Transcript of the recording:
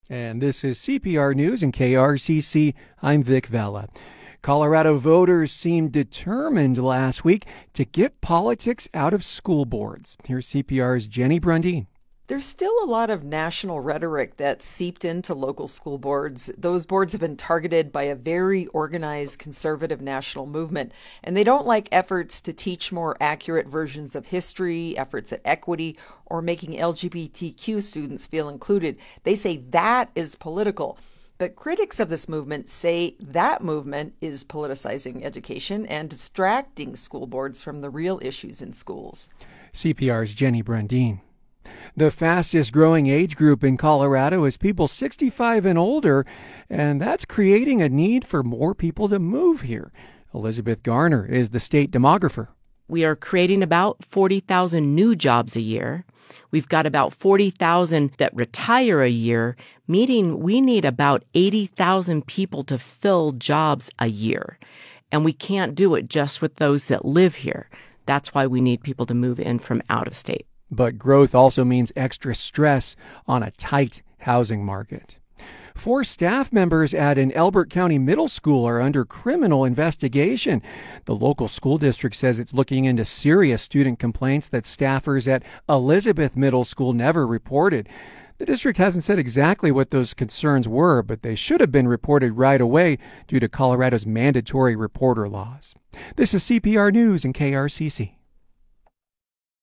And this is CPR News and KRCC. I'm Vic Vela. Colorado voters seemed determined last week to get politics out of school boards. Here's CPR's Jenny Brundin. There's still a lot of national rhetoric that's seeped into local school boards. Those boards have been targeted by a very organized conservative national movement, and they don't like efforts to teach more accurate versions of history, efforts at equity, or making LGBTQ students feel included. They say that is political. But critics of this movement say that movement is politicizing education and distracting school boards from the real issues in schools. CPR's Jenny Brundin. The fastest growing age group in Colorado is people 65 and older, and that's creating a need for more people to move here. Elizabeth Garner is the state demographer. We are creating about 40,000 new jobs a year. We've got about 40,000 that retire a year, meaning we need about 80,000 people to fill jobs a year. And we can't do it just with those that live here. That's why we need people to move in from out of state. But growth also means extra stress on a tight housing market. 4 staff members at an Elbert County middle school are under criminal investigation. The local school district says it's looking into serious student complaints that staffers at Elizabeth Middle School never reported. The district hasn't said exactly what those concerns were, but they should have been reported right away due to Colorado's mandatory reporter laws. This is CPR News and KRCC.